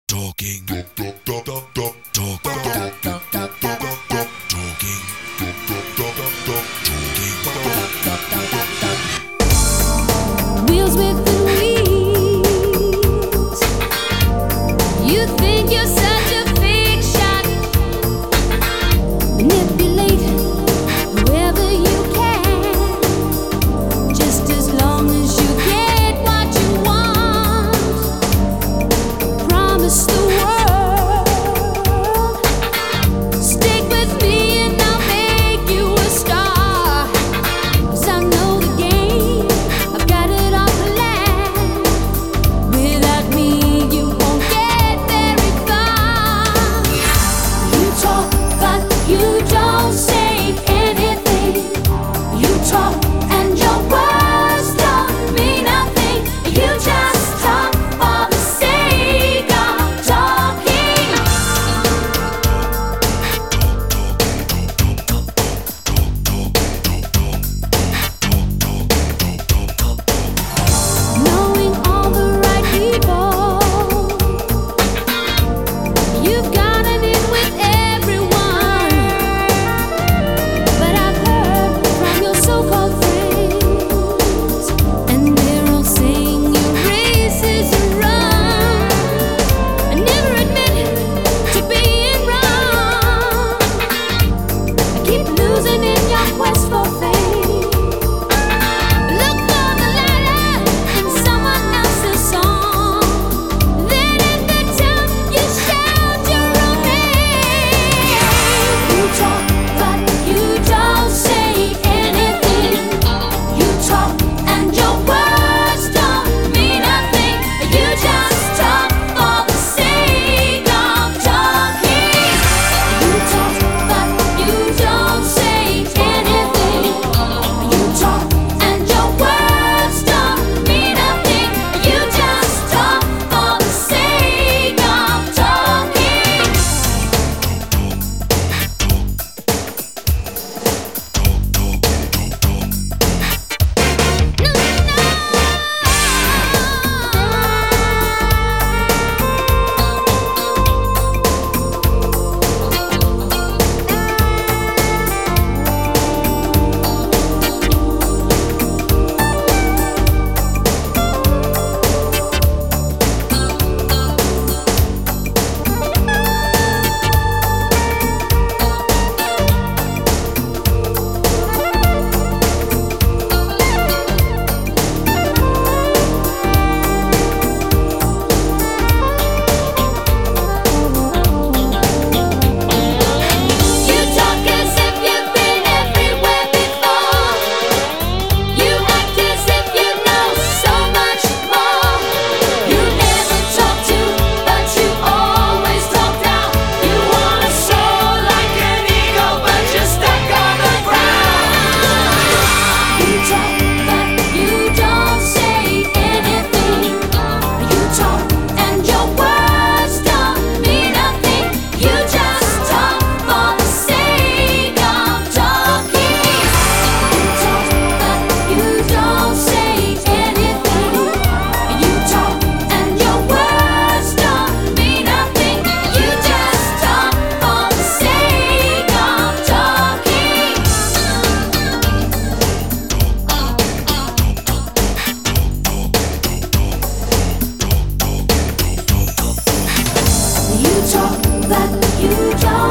Talking. Wheels within wheels. You think you're such a big shot. Manipulate whoever you can, just as long as you get what you want. Promise the world. Stick with me and I'll make you a star. 'Cause I know the game. I've got it all planned. Without me, you won't get very far. You talk, but you don't say anything. You talk, and your words don't mean nothing. You just talk for the sake of talking. Knowing all the right people, you've gotten in with everyone. But I've heard from your so-called friends, and they're all saying your race is a run. I never admit to being wrong. I keep losing in your quest for fame. Look for the light in someone else's song. Then at the top you shout your own name. You talk, but you don't say anything. You talk, and your words don't mean nothing. You just talk for the sake of talking. You talk, but you don't say anything. You talk, and your words don't mean nothing. You just talk for the sake of talking. You talk as if you've been everywhere before. You act as if you know so much more. You never talk to, but you always talk down. You wanna soar like an eagle, but you're stuck on the ground. You talk, but you don't say anything. You talk, and your words don't mean nothing. You just talk for the sake of talking. You talk, but you don't say anything. You talk, and your words don't mean nothing. You just talk for the sake of talking. You talk, but you don't